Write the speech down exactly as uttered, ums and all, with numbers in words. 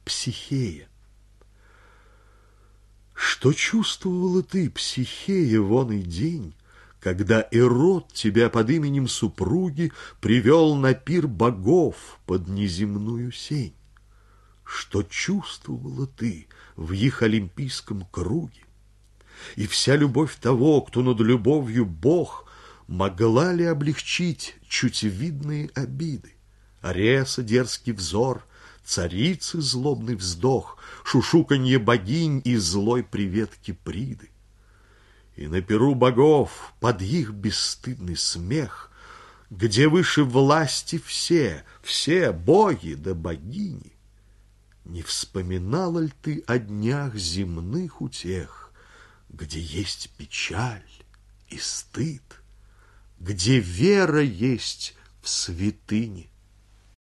Психея. Что чувствовала ты, Психея, в оный день, когда Ирод тебя под именем супруги привел на пир богов под неземную сень? Что чувствовала ты в их олимпийском круге? И вся любовь того, кто над любовью Бог, могла ли облегчить чуть видные обиды? Ареса дерзкий взор, царицы злобный вздох, шушуканье богинь и злой привет Киприды. И на пиру богов под их бесстыдный смех, где выше власти все, все боги да богини, не вспоминала ли ты о днях земных утех, где есть печаль и стыд, где вера есть в святыне?